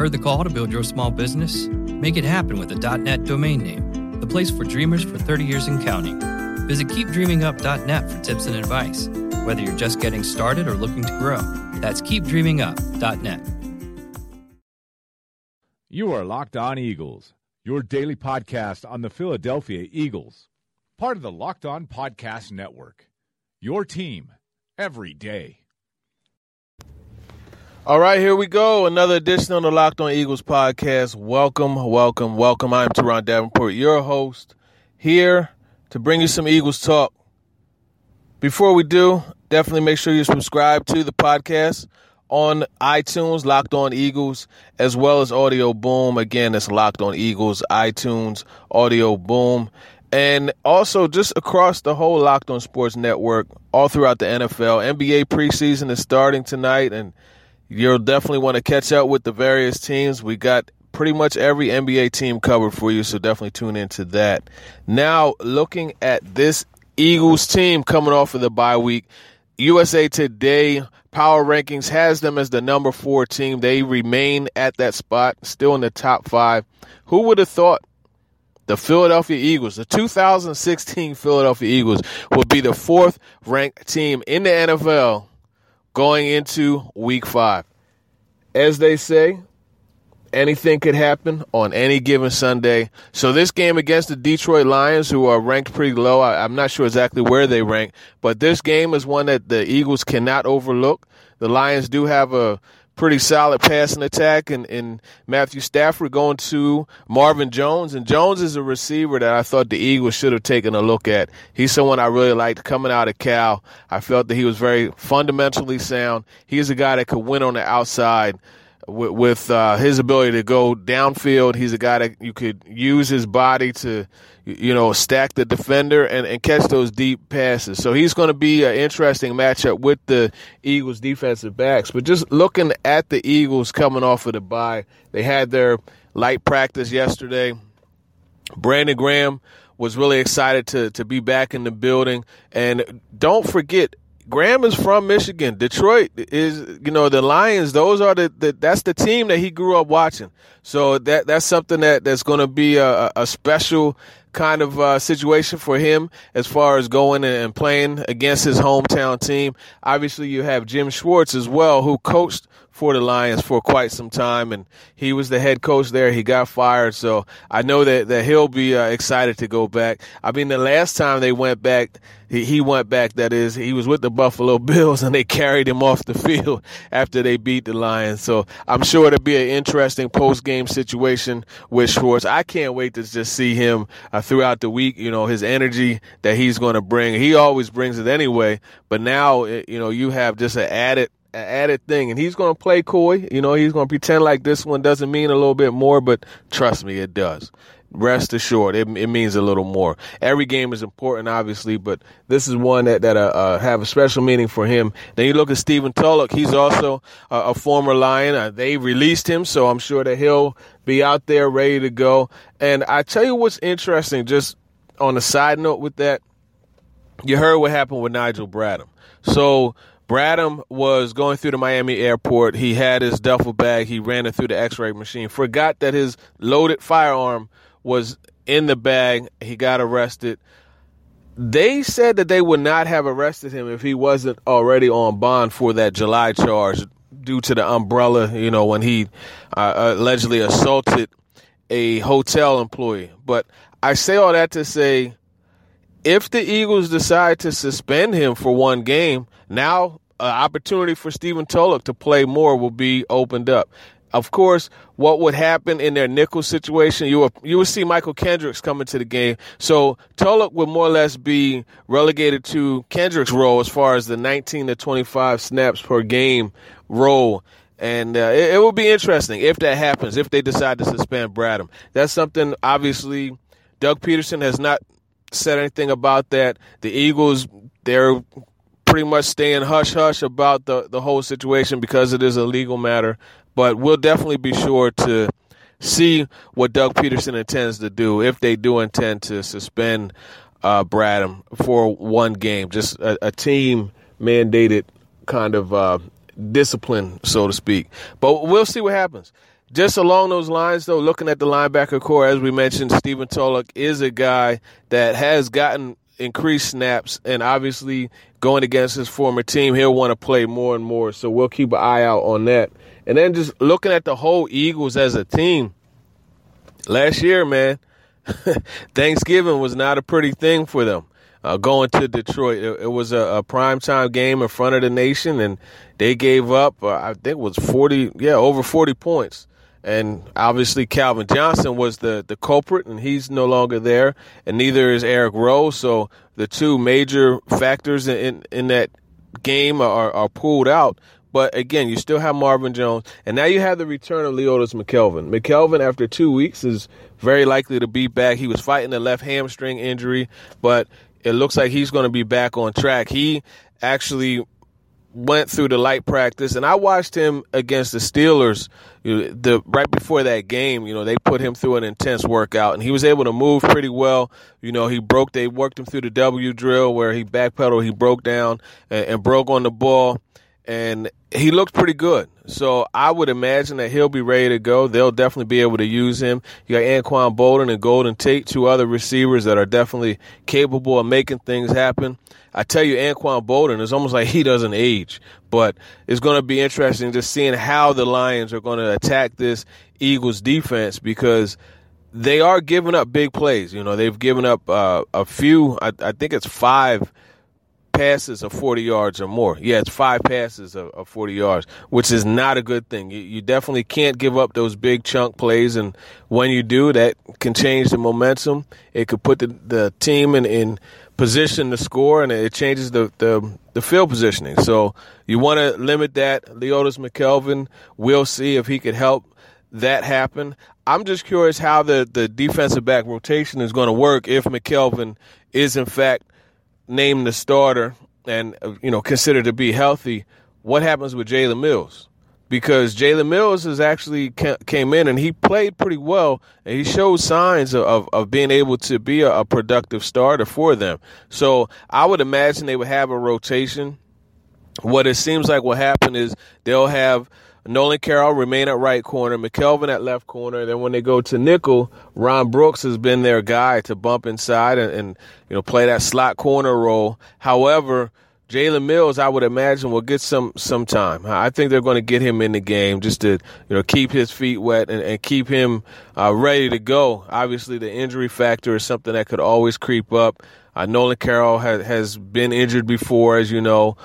Heard the call to build your small business? Make it happen with a .net domain name, the place for dreamers for 30 years and counting. Visit keepdreamingup.net for tips and advice, whether you're just getting started or looking to grow. That's keepdreamingup.net. You are Locked On Eagles, your daily podcast on the Philadelphia Eagles, part of the Locked On Podcast Network, your team every day. All right, here we go. Another edition on the Locked On Eagles podcast. Welcome, welcome, welcome. I'm Teron Davenport, your host, here to bring you some Eagles talk. Before we do, definitely make sure you subscribe to the podcast on iTunes, Locked On Eagles, as well as Audio Boom. Again, that's Locked On Eagles, iTunes, Audio Boom. And also just across the whole Locked On Sports Network, all throughout the NFL. NBA preseason is starting tonight, and you'll definitely want to catch up with the various teams. We got pretty much every NBA team covered for you, so definitely tune into that. Now, looking at this Eagles team coming off of the bye week, USA Today Power Rankings has them as the number 4 team. They remain at that spot, still in the top 5. Who would have thought the Philadelphia Eagles, the 2016 Philadelphia Eagles, would be the 4th ranked team in the NFL going into Week 5. As they say, anything could happen on any given Sunday. So this game against the Detroit Lions, who are ranked pretty low, I'm not sure exactly where they rank, but this game is one that the Eagles cannot overlook. The Lions do have a pretty solid passing attack, and Matthew Stafford going to Marvin Jones. And Jones is a receiver that I thought the Eagles should have taken a look at. He's someone I really liked coming out of Cal. I felt that he was very fundamentally sound. He's a guy that could win on the outside with his ability to go downfield. He's a guy that you could use his body to, stack the defender and catch those deep passes. So he's going to be an interesting matchup with the Eagles defensive backs. But just looking at the Eagles coming off of the bye, they had their light practice yesterday. Brandon Graham was really excited to be back in the building. And don't forget, Graham is from Michigan. Detroit is, the Lions, those are that's the team that he grew up watching. So that's something that's going to be a special kind of situation for him as far as going and playing against his hometown team. Obviously, you have Jim Schwartz as well, who coached for the Lions for quite some time, and he was the head coach there. He got fired, so I know that he'll be excited to go back. I mean, the last time they went back, he went back, that is, he was with the Buffalo Bills, and they carried him off the field after they beat the Lions. So I'm sure it'll be an interesting post-game situation with Schwartz. I can't wait to just see him throughout the week, his energy that he's going to bring. He always brings it anyway, but now, you have just an added thing, and he's going to play coy. He's going to pretend like this one doesn't mean a little bit more, but trust me, it does. Rest assured, it means a little more. Every game is important, obviously, but this is one that have a special meaning for him. Then you look at Stephen Tulloch. He's also a former Lion. They released him, so I'm sure that he'll be out there ready to go. And I tell you what's interesting, just on a side note with that, you heard what happened with Nigel Bradham. So Bradham was going through the Miami airport. He had his duffel bag. He ran it through the X-ray machine, forgot that his loaded firearm was in the bag. He got arrested. They said that they would not have arrested him if he wasn't already on bond for that July charge due to the umbrella, when he allegedly assaulted a hotel employee. But I say all that to say, if the Eagles decide to suspend him for one game, now an opportunity for Stephen Tulloch to play more will be opened up. Of course, what would happen in their nickel situation, you would see Michael Kendricks come into the game. So Tulloch would more or less be relegated to Kendricks' role as far as the 19 to 25 snaps per game role. And it will be interesting if that happens, if they decide to suspend Bradham. That's something, obviously, Doug Peterson has not said anything about that. The Eagles, they're pretty much staying hush-hush about the whole situation because it is a legal matter. But we'll definitely be sure to see what Doug Peterson intends to do, if they do intend to suspend Bradham for one game, just a team-mandated kind of discipline, so to speak. But we'll see what happens. just along those lines, though, looking at the linebacker core, as we mentioned, Stephen Tulloch is a guy that has gotten increased snaps, and obviously going against his former team, he'll want to play more and more. So we'll keep an eye out on that. And then just looking at the whole Eagles as a team, last year, man, Thanksgiving was not a pretty thing for them. Going to Detroit, it was a primetime game in front of the nation, and they gave up, I think it was over 40 points. And obviously Calvin Johnson was the culprit, and he's no longer there, and neither is Eric Rowe. So the two major factors in that game are pulled out. But, again, you still have Marvin Jones, and now you have the return of Leotis McKelvin. McKelvin, after 2 weeks, is very likely to be back. He was fighting a left hamstring injury, but it looks like he's going to be back on track. He actually went through the light practice, and I watched him against the Steelers right before that game. They put him through an intense workout, and he was able to move pretty well. They worked him through the W drill where he backpedaled, he broke down and broke on the ball, and he looked pretty good. So I would imagine that he'll be ready to go. They'll definitely be able to use him. You got Anquan Bolden and Golden Tate, two other receivers that are definitely capable of making things happen. I tell you, Anquan Bolden, it's almost like he doesn't age. But it's going to be interesting just seeing how the Lions are going to attack this Eagles defense, because they are giving up big plays. They've given up a few, I think it's 5 passes of 40 yards or more. Yeah, it's 5 passes of 40 yards, which is not a good thing. You definitely can't give up those big chunk plays, and when you do, that can change the momentum. It could put the team in position to score, and it changes the field positioning. So you want to limit that. Leotis McKelvin, we'll see if he could help that happen. I'm just curious how the defensive back rotation is going to work if McKelvin is, in fact, named the starter and considered to be healthy. What happens with Jalen Mills? Because Jalen Mills has actually came in and he played pretty well, and he showed signs of being able to be a productive starter for them. So I would imagine they would have a rotation. What it seems like will happen is they'll have Nolan Carroll remain at right corner, McKelvin at left corner. Then when they go to nickel, Ron Brooks has been their guy to bump inside and play that slot corner role. However, Jalen Mills, I would imagine, will get some time. I think they're going to get him in the game just to keep his feet wet and keep him ready to go. Obviously, the injury factor is something that could always creep up. Nolan Carroll has been injured before, as you know,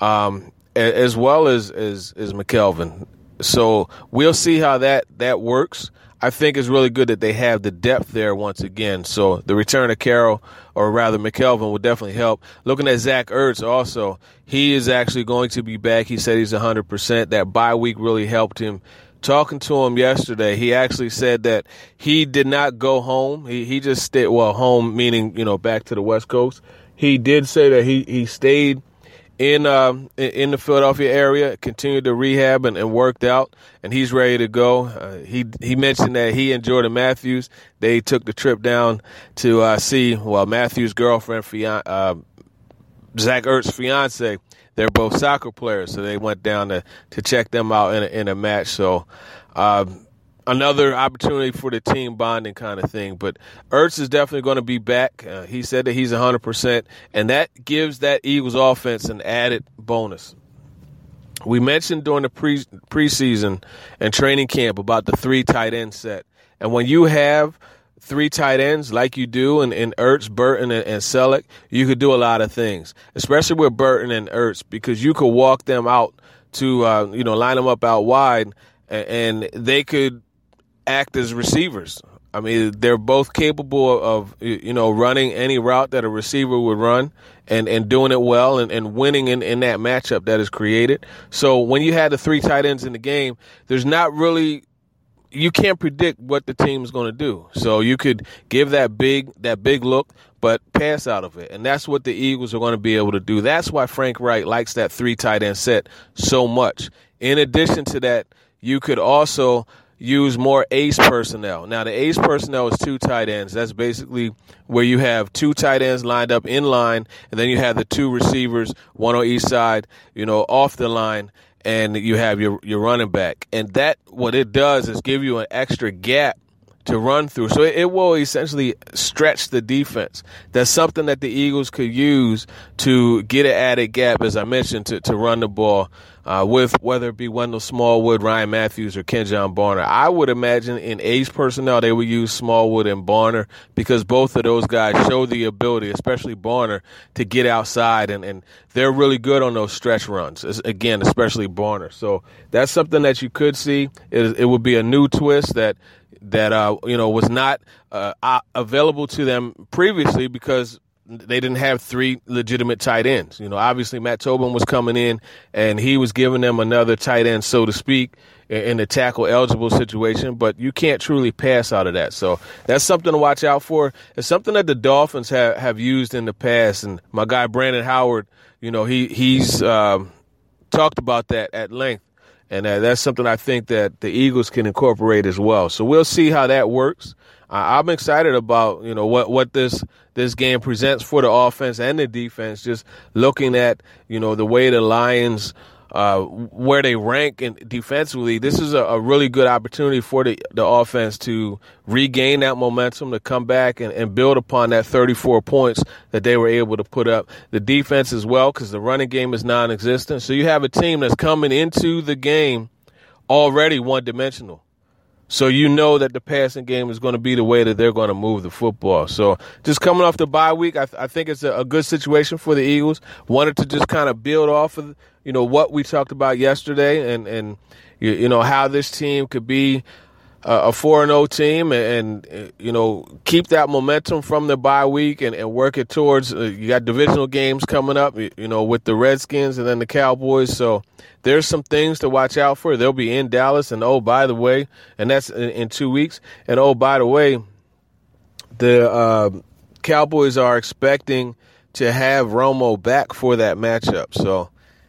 as well as McKelvin. So we'll see how that works. I think it's really good that they have the depth there once again. So the return of Carroll, or rather McKelvin, will definitely help. Looking at Zach Ertz also, he is actually going to be back. He said he's 100%. That bye week really helped him. Talking to him yesterday, he actually said that he did not go home. He just stayed, home meaning, back to the West Coast. He did say that he stayed in the Philadelphia area, continued to rehab and worked out, and he's ready to go. He mentioned that he and Jordan Matthews, they took the trip down to see Matthews' girlfriend, Zach Ertz's fiance. They're both soccer players, so they went down to check them out in a match. So another opportunity for the team bonding kind of thing. But Ertz is definitely going to be back. He said that he's 100%, and that gives that Eagles offense an added bonus. We mentioned during the preseason and training camp about the 3 tight end set. And when you have 3 tight ends like you do in Ertz, Burton, and Selleck, you could do a lot of things, especially with Burton and Ertz, because you could walk them out to, line them up out wide, and they could act as receivers. I mean, they're both capable of, running any route that a receiver would run and doing it well and winning in that matchup that is created. So when you had the 3 tight ends in the game, there's not really – you can't predict what the team is going to do. So you could give that big look, but pass out of it. And that's what the Eagles are going to be able to do. That's why Frank Reich likes that 3 tight end set so much. In addition to that, you could also use more ace personnel. Now, the ace personnel is 2 tight ends. That's basically where you have 2 tight ends lined up in line, and then you have the 2 receivers, one on each side, off the line. and you have your running back. And that, what it does is give you an extra gap to run through. So it will essentially stretch the defense. That's something that the Eagles could use to get an added gap, as I mentioned, to run the ball with whether it be Wendell Smallwood, Ryan Matthews, or Kenjon Barner. I would imagine in A's personnel they would use Smallwood and Barner because both of those guys show the ability, especially Barner, to get outside, and they're really good on those stretch runs, again, especially Barner. So that's something that you could see. It would be a new twist that was not available to them previously because they didn't have three legitimate tight ends. Obviously Matt Tobin was coming in and he was giving them another tight end, so to speak, in the tackle eligible situation, but you can't truly pass out of that. So that's something to watch out for. It's something that the Dolphins have used in the past, and my guy Brandon Howard, he's talked about that at length. And that's something I think that the Eagles can incorporate as well. So we'll see how that works. I'm excited about what this game presents for the offense and the defense. Just looking at the way the Lions where they rank defensively, this is a really good opportunity for the offense to regain that momentum, to come back and build upon that 34 points that they were able to put up. The defense as well, because the running game is non-existent. So you have a team that's coming into the game already one-dimensional. So you know that the passing game is going to be the way that they're going to move the football. So just coming off the bye week, I think it's a good situation for the Eagles. Wanted to just kind of build off of what we talked about yesterday and how this team could be a 4-0 team and keep that momentum from the bye week and work it towards you got divisional games coming up, with the Redskins and then the Cowboys. So there's some things to watch out for. They'll be in Dallas, and by the way, and that's in 2 weeks. And by the way, the Cowboys are expecting to have Romo back for that matchup. So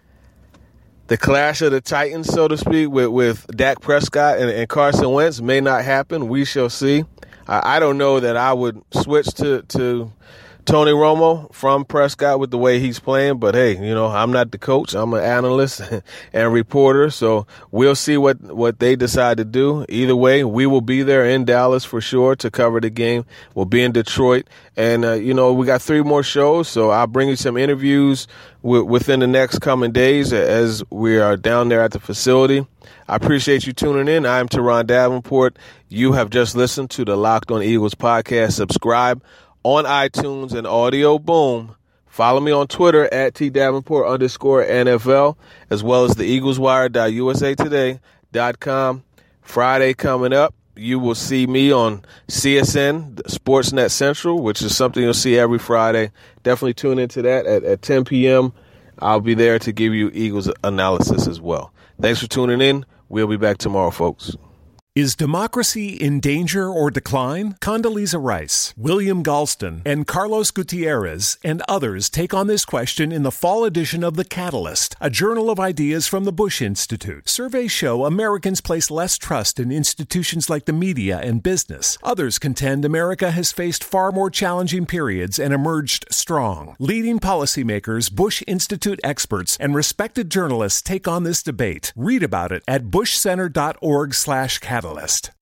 the clash of the Titans, so to speak, with Dak Prescott and Carson Wentz may not happen. We shall see. I don't know that I would switch to Tony Romo from Prescott with the way he's playing, but hey, I'm not the coach. I'm an analyst and reporter, so we'll see what they decide to do. Either way, we will be there in Dallas for sure to cover the game. We'll be in Detroit, and we got 3 more shows, so I'll bring you some interviews within the next coming days as we are down there at the facility. I appreciate you tuning in. I'm Teron Davenport. You have just listened to the Locked On Eagles podcast. Subscribe on iTunes and Audio Boom. Follow me on Twitter at @Davenport_NFL, as well as the EaglesWire.usatoday.com. Friday coming up, you will see me on CSN, Sportsnet Central, which is something you'll see every Friday. Definitely tune into that at 10 p.m. I'll be there to give you Eagles analysis as well. Thanks for tuning in. We'll be back tomorrow, folks. Is democracy in danger or decline? Condoleezza Rice, William Galston, and Carlos Gutierrez and others take on this question in the fall edition of The Catalyst, a journal of ideas from the Bush Institute. Surveys show Americans place less trust in institutions like the media and business. Others contend America has faced far more challenging periods and emerged strong. Leading policymakers, Bush Institute experts, and respected journalists take on this debate. Read about it at bushcenter.org/catalyst.